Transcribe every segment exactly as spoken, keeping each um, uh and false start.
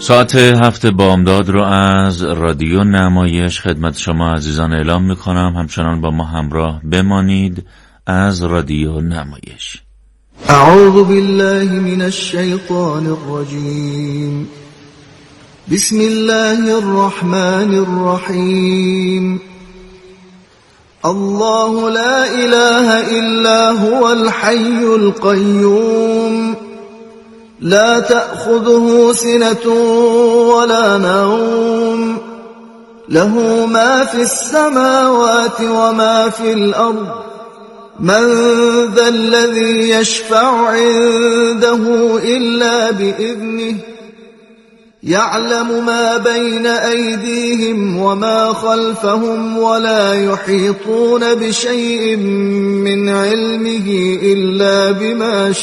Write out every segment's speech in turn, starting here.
ساعت هفت بامداد رو از رادیو نمایش خدمت شما عزیزان اعلام میکنم. همچنان با ما همراه بمانید. از رادیو نمایش. اعوذ بالله من الشیطان الرجیم. بسم الله الرحمن الرحیم. الله لا اله الا هو الحي القيوم لا تأخذه سنة ولا نوم له ما في السماوات وما في الأرض من ذا الذي يشفع عنده إلا بإذنه يعلم ما بين أيديهم وما خلفهم ولا يحيطون بشيء من علمه إلا بما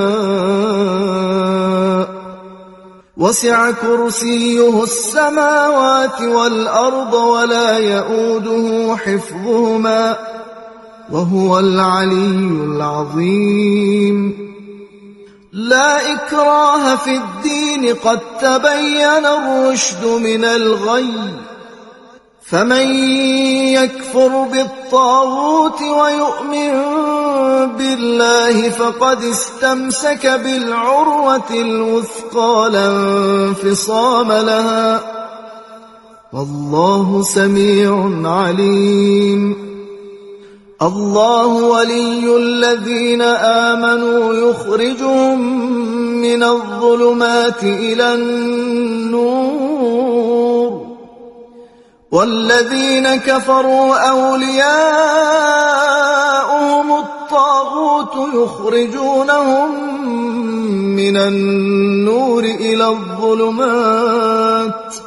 شاء وسع كرسيه السماوات والأرض ولا يؤوده حفظهما وهو العلي العظيم. لا إكراه في الدين قد تبين الرشد من الغي فمن يكفر بالطاغوت ويؤمن بالله فقد استمسك بالعروة الوثقى لا انفصام لها والله سميع عليم. الله ولي الذين آمنوا يخرجهم من الظلمات إلى النور والذين كفروا أولياؤهم الطاغوت يخرجونهم من النور إلى الظلمات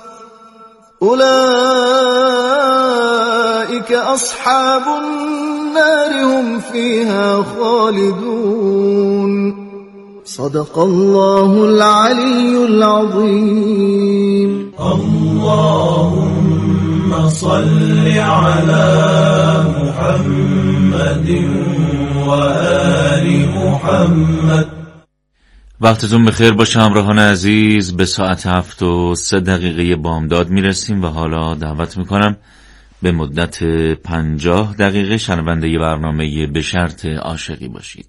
أولئك أصحاب النار هم فيها خالدون. صدق الله العلي العظيم. اللهم صل على محمد وآل محمد. وقتتون بخیر باشه همراهان عزیز. به ساعت هفت و سه دقیقه بامداد میرسیم و حالا دعوت میکنم به مدت پنجاه دقیقه شنونده برنامه به شرط عاشقی باشید.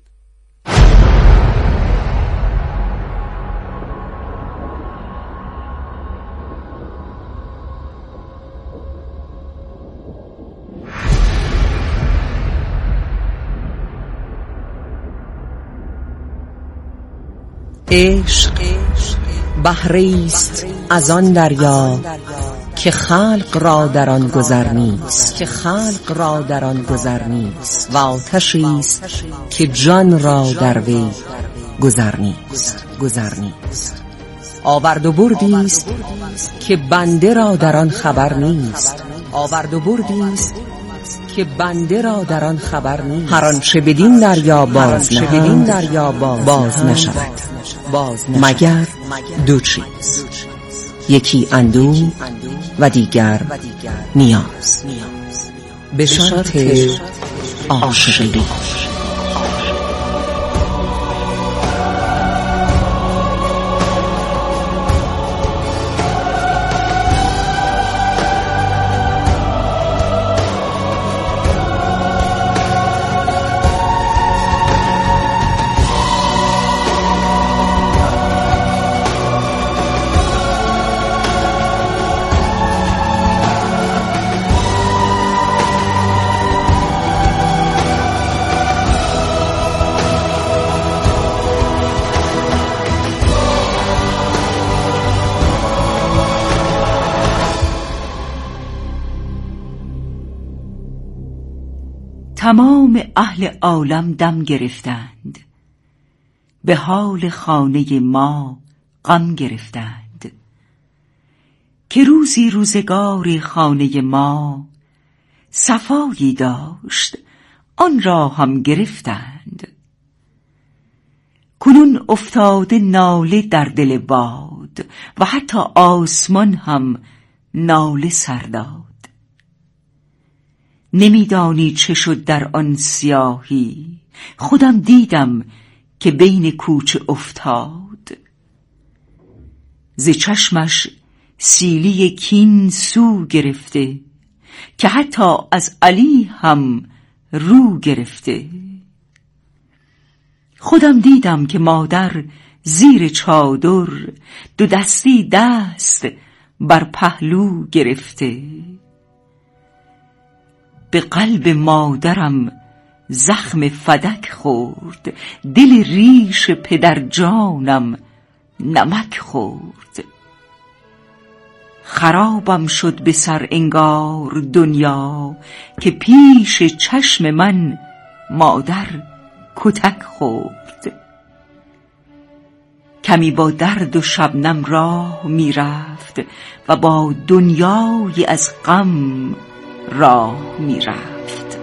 عشق بحریست از آن دریا که خلق را در آن گذر نیست که خلق را در آن گذر نیست و آتشیست که جان را در وی گذر نیست گذر نیست. آورد و بردیست که بنده را در آن خبر نیست آورد و بردیست که بنده را در آن خبر نیست. هر آنچه بدین دریا باز نه بدین دریا باز نشود باز مگر دو چیز، یکی اندوه و دیگر نیاز. به شرط عاشقی. تمام اهل عالم دم گرفتند، به حال خانه ما غم گرفتند، که روزی روزگار خانه ما صفایی داشت آن را هم گرفتند. کنون افتاده ناله در دل باد و حتی آسمان هم ناله سر داد. نمیدانی چه شد در آن سیاهی، خودم دیدم که بین کوچه افتاد. ز چشمش سیلی کین سو گرفته، که حتی از علی هم رو گرفته. خودم دیدم که مادر زیر چادر دو دستی دست بر پهلو گرفته. به قلب مادرم زخم فدک خورد، دل ریش پدر جانم نمک خورد. خرابم شد به سر انگار دنیا، که پیش چشم من مادر کتک خورد. کمی با درد و شبنم راه می رفت و با دنیای از غم راه می رفت.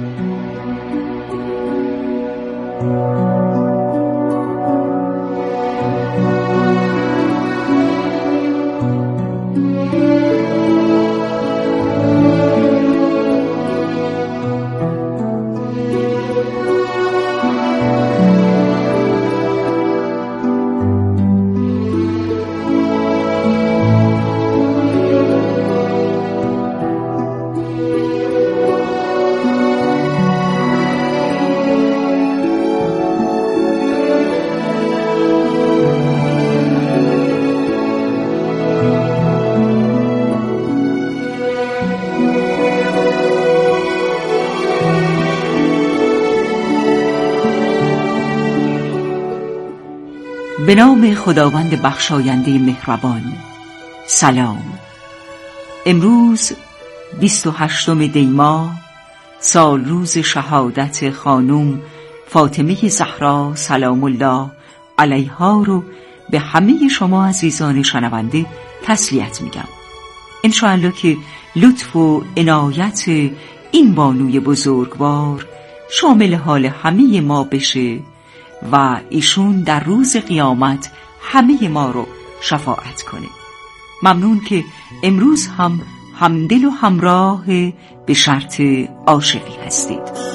به نام خداوند بخشاینده مهربان. سلام. امروز بیست و هشتم دی ماه، سال روز شهادت خانم فاطمه زهرا سلام الله علیها رو به همه شما عزیزان شنونده تسلیت میگم. انشاءالله که لطف و عنایت این بانوی بزرگوار شامل حال همه ما بشه و ایشون در روز قیامت همه ما رو شفاعت کنه. ممنون که امروز هم همدل و همراه به شرط عاشقی هستید.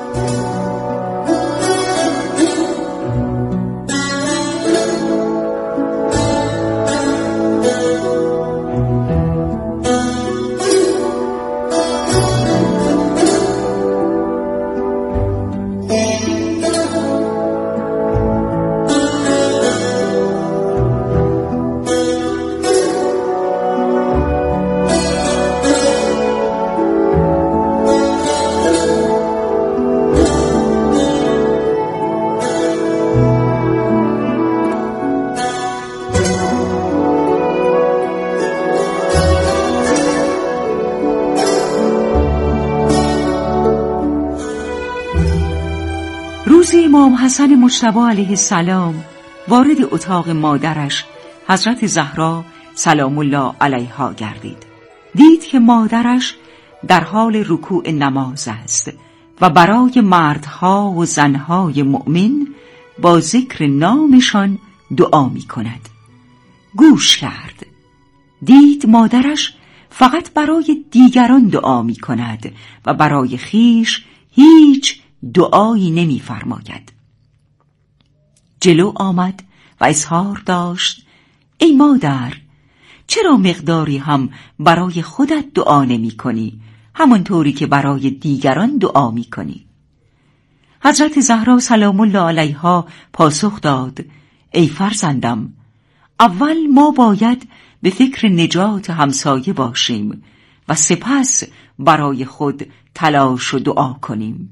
روزی امام حسن مجتبی علیه السلام وارد اتاق مادرش حضرت زهرا سلام الله علیها گردید. دید که مادرش در حال رکوع نماز است و برای مردها و زنهای مؤمن با ذکر نامشان دعا می کند. گوش کرد. دید مادرش فقط برای دیگران دعا می کند و برای خیش هیچ دعایی نمی فرماید. جلو آمد و اظهار داشت: ای مادر، چرا مقداری هم برای خودت دعا نمی کنی همانطوری که برای دیگران دعا می کنی؟ حضرت زهرا سلام الله علیها پاسخ داد: ای فرزندم، اول ما باید به فکر نجات همسایه باشیم و سپس برای خود تلاش و دعا کنیم.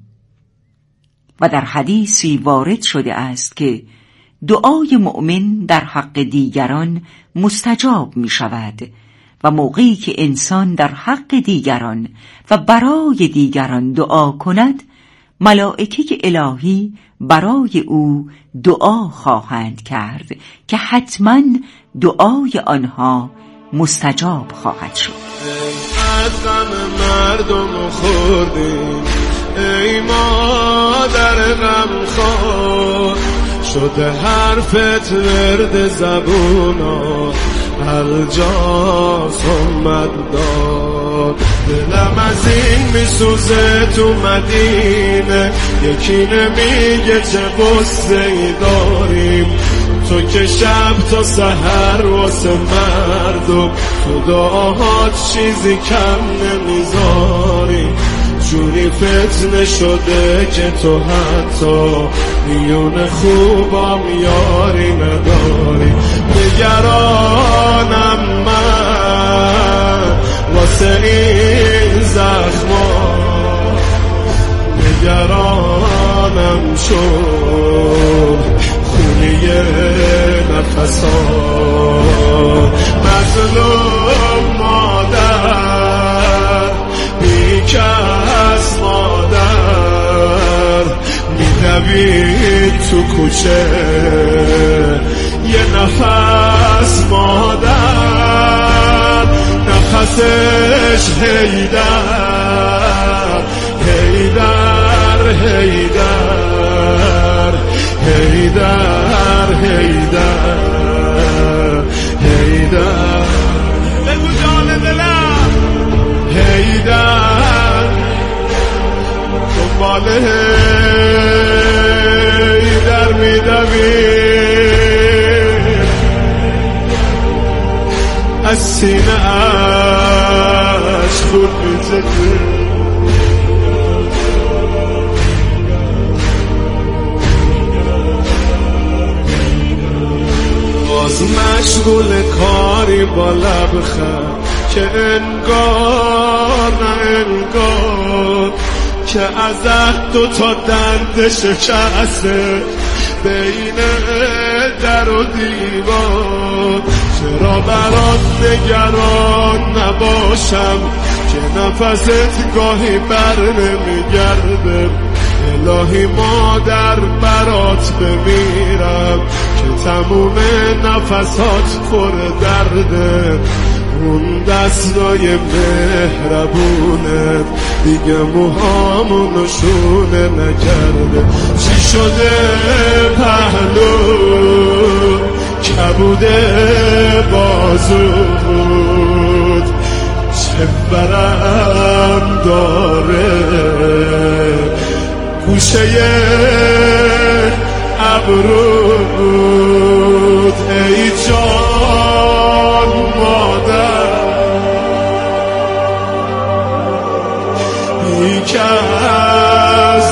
و در حدیثی وارد شده است که دعای مؤمن در حق دیگران مستجاب می شود و موقعی که انسان در حق دیگران و برای دیگران دعا کند، ملائکه الهی برای او دعا خواهند کرد که حتما دعای آنها مستجاب خواهد شد. از غم مردم خوردیم، ای مادر غم خور، شده حرفت ورد زبونا الجا صمت داد. دلم از این میسوزه تو مدینه، یکی نمیگه چه قصه ای داریم، تو که شب تا سحر واسه مردم تو دعاهات چیزی کم نمیذاری، جوری فتنه شده که تو حتی میون خوبام یاری نداری. نگرانم من واسه این زخما، نگرانم شد خونی نفسا. مظلوم مادر بیکس مادر میدوید تو کوچه یه نفس مادر، نفسش هیدر هیدر هیدر هیدر هیدر هیدر بگو جان دلم هیدر دنبال هیدر میدوید از سینه اش خود میزده. باز مشغول کاری با لبخند که انگار نه انگار که ازت دو تا دنده شکسته بین در و دیوار. چرا برات نگران نباشم که نفست گاهی بر نمیگرده. الهی مادر برات بمیرم که تموم نفسات پر درده. اون دستای مهربونت دیگه موهامو نشونه نکرده. چی شده پهلو کبوده بازود، چه برم داره گوشه ابرود. ای جان مادر بیکس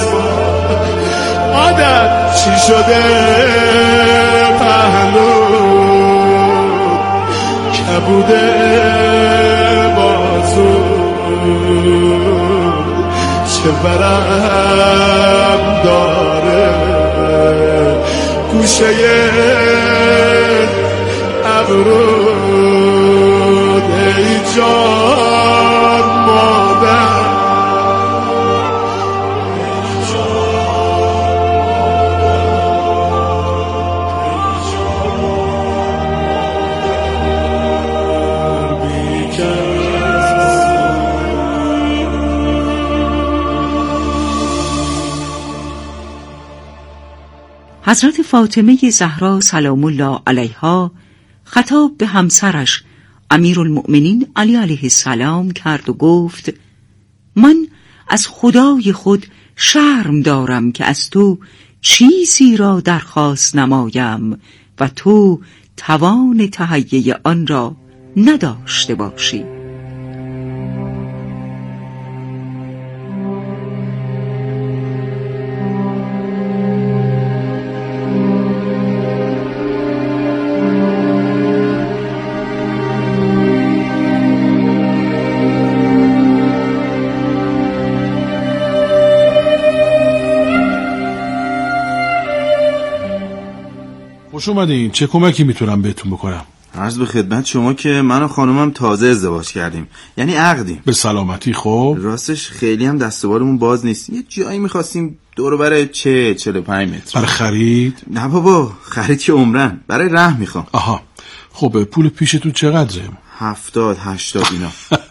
مادر چی شده پهلو کبوده بازود، چه برم داره گوشه ابرود. ای جان مادر حضرت فاطمه زهرا سلام الله علیها خطاب به همسرش امیرالمؤمنین علی علیه السلام کرد و گفت: من از خدای خود شرم دارم که از تو چیزی را درخواست نمایم و تو توان تهیه آن را نداشته باشی. خوش اومدین. چه کمکی میتونم بهتون بکنم؟ عرض به خدمت شما که من و خانومم تازه ازدواج کردیم، یعنی عقدیم. به سلامتی. خب راستش خیلی هم دست و بالمون باز نیست، یه جایی میخواستیم دور و بر چه چهل و پنج متر. برای خرید؟ نه بابا، خرید که عمرن، برای رهن میخوام. آها، خب پول پیشتون چقدره؟ هفتاد هشتاد اینا.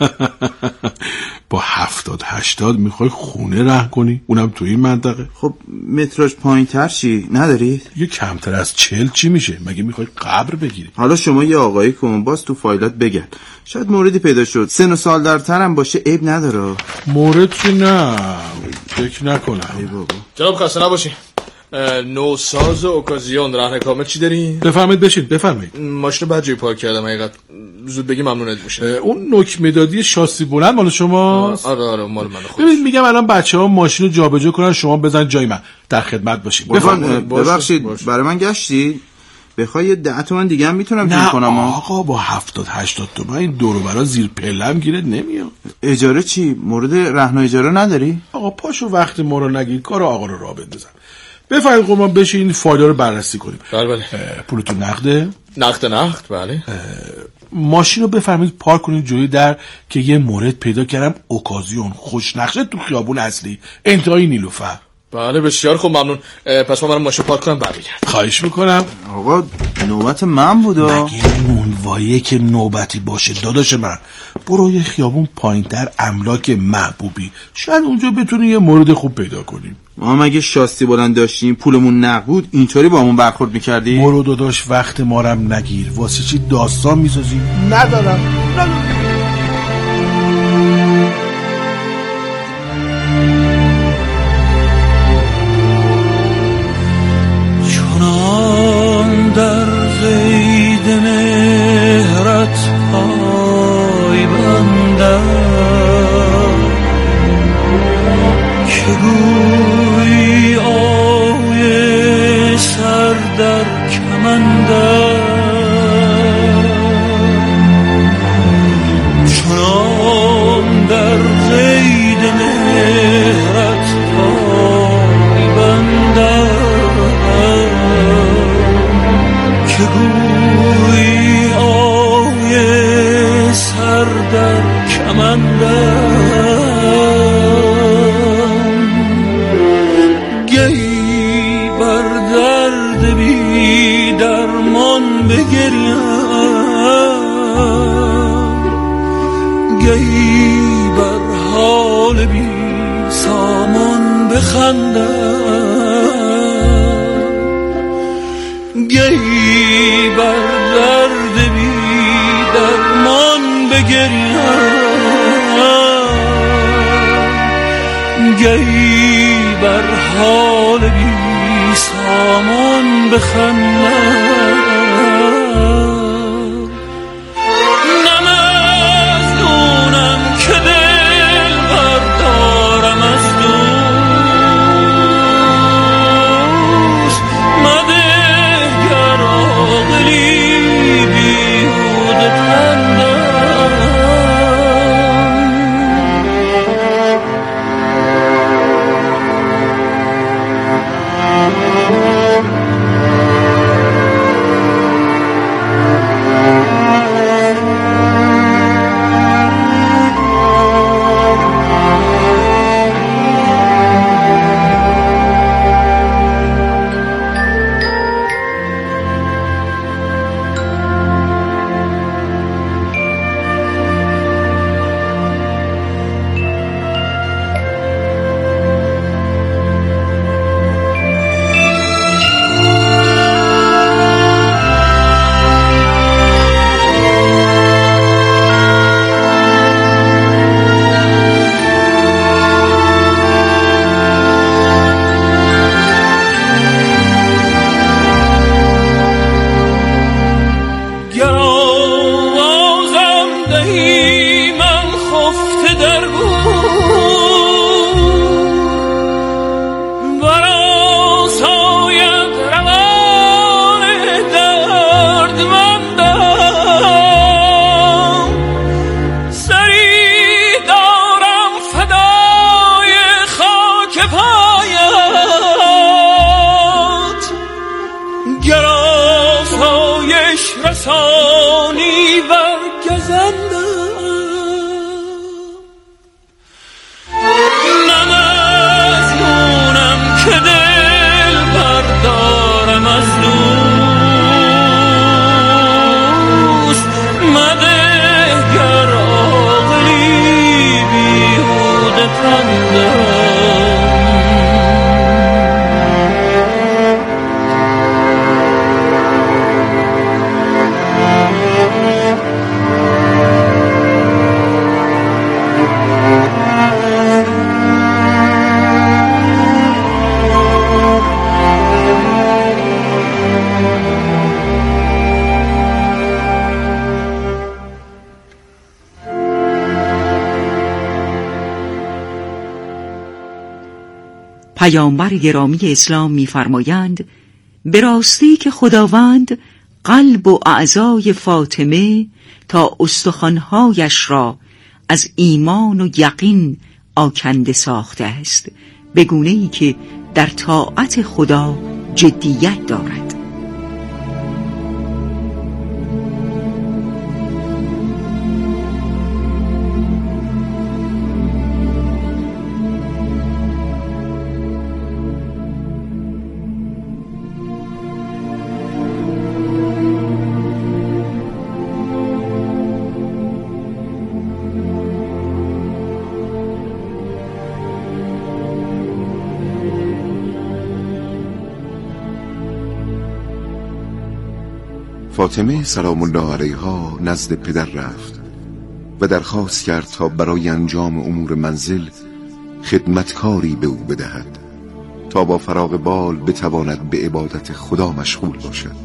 با هفتاد هشتاد میخوای خونه رهن کنی؟ اونم تو این منطقه؟ خب متراژ پایین تر چی؟ ندارید؟ یه کمتر از چهل چی میشه؟ مگه میخوای قبر بگیری؟ حالا شما یه آقایی کن، باز تو فایلات بگرد، شاید موردی پیدا شد. سن و سال درترم باشه عیب نداره. مورد که نه، فکر نکنم. ای بابا. جناب خسته نباشی. نوساز اوکازیون رهن کامل چی داری؟ بفرمایید بشین بفرمایید. ماشین بعد جای پارک کردم حقیقت زود بگی ممنونت میشه. اون نوک مدادی شاسی بلند مال شماست؟ آره آره مال من خودم. ببین میگم الان بچه‌ها ماشین رو جابجا کنن شما بزن جای من در خدمت باشید. بفرمایید. ببخشید برای من گشتی؟ بخوای یه ده تومن دیگه هم میتونم گیر کنم. نه آقا با هفتاد هشتاد تومن این دور و برا زیر پلم گیرت نمیاد. اجاره چی؟ مورد رهن اجاره نداری؟ آقا پاشو وقت ما رو نگیر، کار آقا رو راه بندازم. بفرمایید قربان بشین این فایلا رو بررسی کنیم. بله بله. پولتون نقده؟ نقد نقد بله. ماشین رو بفرمایید پارک کنید جلوی در که یه مورد پیدا کردم اوکازیون خوش نقشه تو خیابون اصلی انتهای نیلوفر. بله بسیار خوب ممنون. پس ما برام ماشین پارک کنم برمیگردم. خواهش میکنم. آقا نوبت من بودا. مگه نونواییه که نوبتی باشه داداش من. برو یه خیابون پایینتر املاک محبوبی شاید اونجا بتونی یه مورد خوب پیدا کنیم. ما مگه شاستی بلند داشتیم پولمون نقد بود اینطوری با همون برخورد میکردی؟ برو داداش وقت مارم نگیر، واسه چی داستان میسازی؟ ندارم ندارم. چنان در زید مهرت پای بندم که گویی آوی سر در کمندم چنان در زید مهرت پای بندم که گویی آوی سر در کمندم گهی بر درد بی درمان بگریم گهی بر حال بی سامان بخندم گهی بر درد بی درمان بگریم گهی بر حال بی سامان بخندم نمزدونم که دل بردارم از دوست مده گر عاقلی بیهوده پندم پیامبر گرامی اسلام می‌فرمایند به راستی که خداوند قلب و اعضای فاطمه تا استخوان‌هایش را از ایمان و یقین آکنده ساخته است، به گونه‌ای که در طاعت خدا جدیت دارد. فاطمه سلام الله علیها نزد پدر رفت و درخواست کرد تا برای انجام امور منزل خدمتکاری به او بدهد تا با فراغ بال بتواند به عبادت خدا مشغول باشد.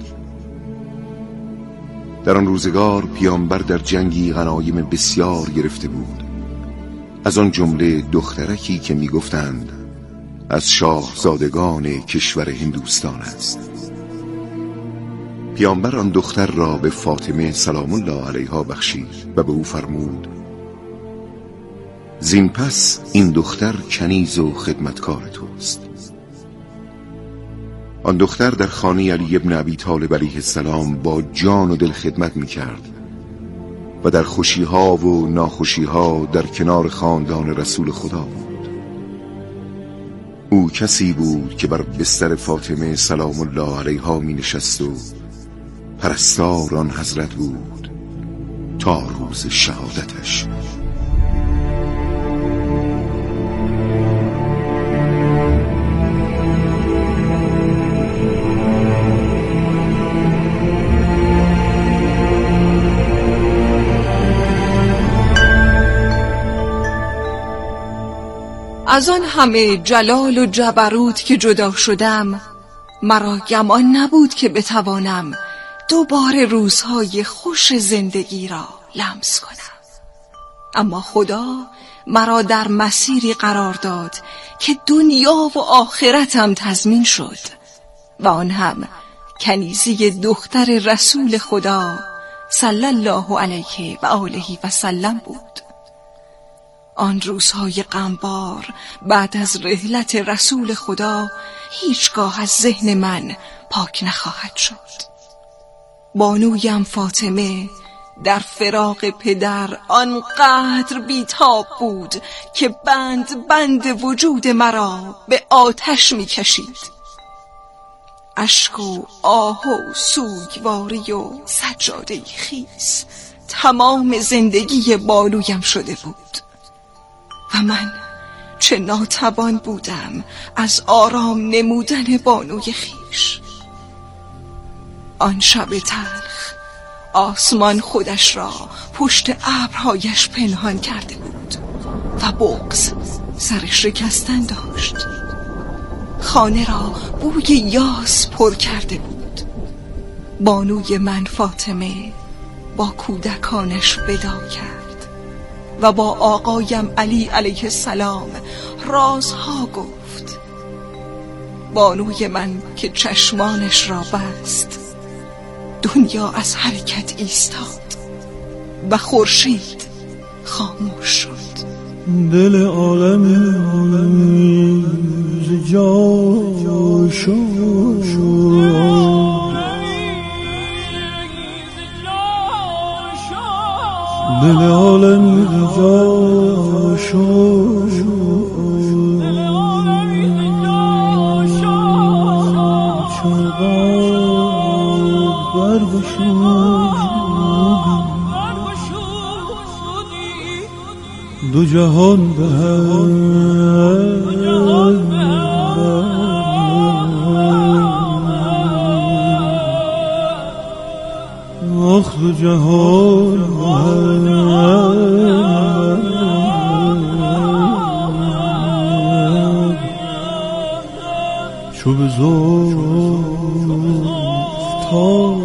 در آن روزگار پیامبر در جنگی غنایم بسیار گرفته بود، از آن جمله دخترکی که میگفتند از شاهزادگان کشور هندوستان است. پیامبر آن دختر را به فاطمه سلام الله علیها بخشید و به او فرمود زین پس این دختر کنیز و خدمتکار توست. آن دختر در خانه علی ابن ابی طالب علیه السلام با جان و دل خدمت می کرد و در خوشیها و ناخوشیها در کنار خاندان رسول خدا بود. او کسی بود که بر بستر فاطمه سلام الله علیها می نشست و پرستار آن حضرت بود تا روز شهادتش. از آن همه جلال و جبروت که جدا شدم، مرا گمان نبود که بتوانم دوباره روزهای خوش زندگی را لمس کنم. اما خدا مرا در مسیری قرار داد که دنیا و آخرتم تضمین شد و آن هم کنیزی دختر رسول خدا صلی الله علیه و آله و سلم بود. آن روزهای غمبار بعد از رحلت رسول خدا هیچگاه از ذهن من پاک نخواهد شد. بانویم فاطمه در فراق پدر آنقدر بیتاب بود که بند بند وجود مرا به آتش می کشید. اشک و آه و سوگواری و سجاده خیس تمام زندگی بانویم شده بود و من چه ناتوان بودم از آرام نمودن بانوی خیش. آن شب تلخ آسمان خودش را پشت ابرهایش پنهان کرده بود و بغض سر شکستن داشت. خانه را بوی یاس پر کرده بود. بانوی من فاطمه با کودکانش ودا کرد و با آقایم علی علیه السلام رازها گفت. بانوی من که چشمانش را بست، دنیا از حرکت ایستاد و خورشید خاموش شد. دل عالم عالمی ز جا شد، دل عالم ز جا شد، دو جهان به هم آخ دو جهان به هم چو به زلف تا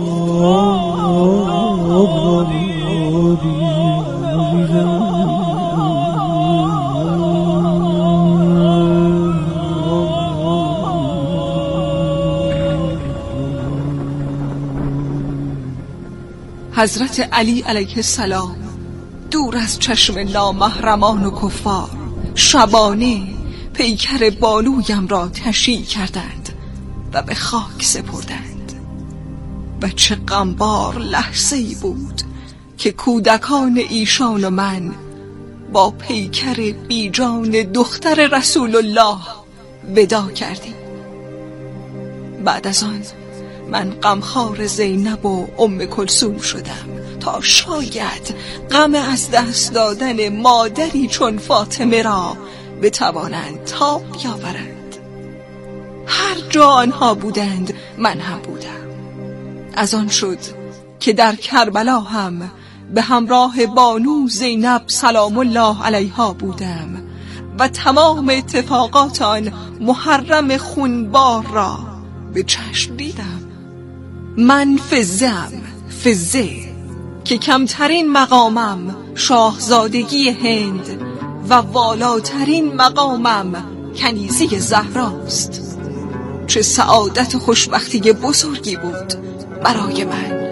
حضرت علی علیه السلام دور از چشم نامحرمان و کفار شبانه پیکر بالویم را تشییع کردند و به خاک سپردند. و چه غمبار لحظه‌ای بود که کودکان ایشان و من با پیکر بیجان دختر رسول الله ودا کردیم. بعد از آن من غمخوار زینب و ام کلثوم شدم تا شاید غم از دست دادن مادری چون فاطمه را بتوانند تاب بیاورند. هر جا آنها بودند من هم بودم. از آن شد که در کربلا هم به همراه بانو زینب سلام الله علیها بودم و تمام اتفاقات آن محرم خونبار را به چشم دیدم. من فزم فزه که کمترین مقامم شاهزادگی هند و والاترین مقامم کنیزی زهراست. چه سعادت و خوشبختی بزرگی بود برای من.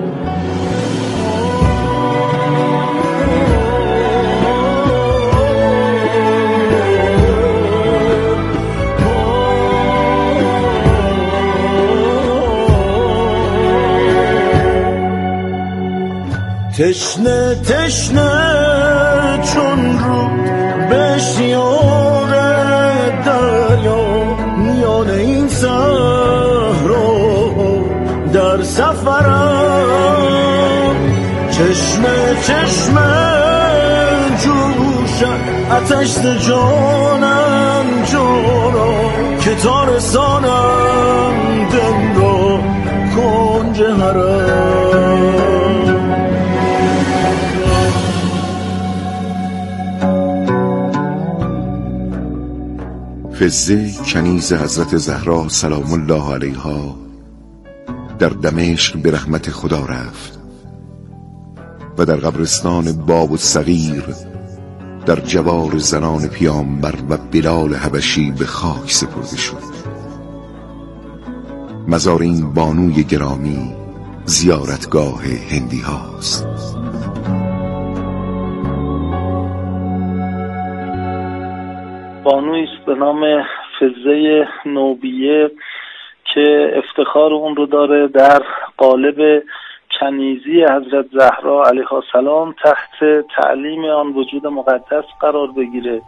تشنه تشنه چون رو به شیار دریا میان این صحرا در سفرم چشمه چشمه جوشم آتش جانم جانا که تا رسانم دم را کنج حرم. فزه کنیز حضرت زهرا سلام الله علیها در دمشق به رحمت خدا رفت و در قبرستان باب الصغیر در جوار زنان پیامبر و بلال حبشی به خاک سپرده شد. مزار این بانوی گرامی زیارتگاه هندی هاست. بانویی است به نام فزه نوبیه که افتخار اون رو داره در قالب کنیزی حضرت زهرا علیها السلام تحت تعلیم آن وجود مقدس قرار بگیره.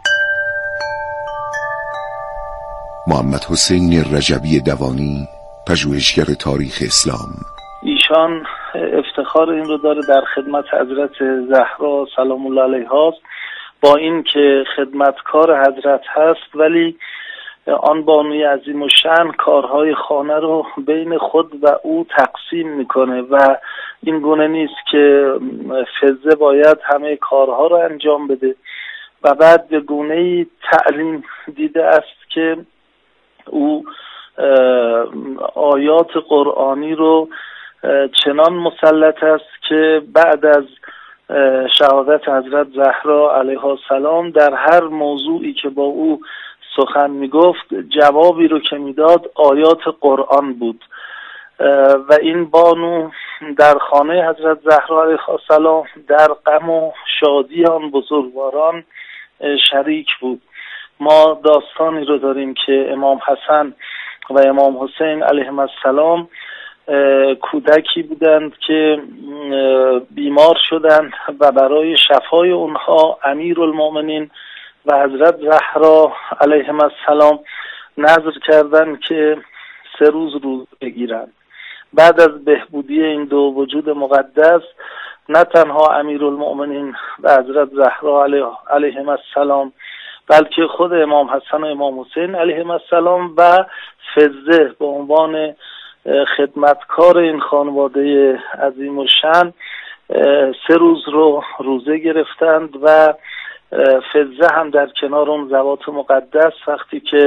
محمد حسین رجبی دوانی، پژوهشگر تاریخ اسلام، ایشان افتخار این رو داره در خدمت حضرت زهرا سلام الله علیها، با این که خدمتکار حضرت هست ولی آن بانوی عظیم الشأن کارهای خانه رو بین خود و او تقسیم میکنه و این گونه نیست که فزه باید همه کارها رو انجام بده و بعد به گونه‌ای تعلیم دیده است که او آیات قرآنی رو چنان مسلط است که بعد از شهادت حضرت زهرا علیها السلام در هر موضوعی که با او سخن میگفت جوابی رو که میداد آیات قرآن بود و این بانو در خانه حضرت زهرا علیها السلام در غم و شادی آن بزرگواران شریک بود. ما داستانی رو داریم که امام حسن و امام حسین علیهم السلام کودکی بودند که بیمار شدند و برای شفای اونها امیرالمؤمنین و حضرت زهرا علیهم السلام نذر کردند که سه روز روزه بگیرند. بعد از بهبودی این دو وجود مقدس نه تنها امیرالمؤمنین و حضرت زهرا علیهم السلام بلکه خود امام حسن و امام حسین علیهم السلام و فزه به عنوان خدمتکار این خانواده عظیم الشأن سه روز رو روزه گرفتند و فزه هم در کنار اون ذوات مقدس وقتی که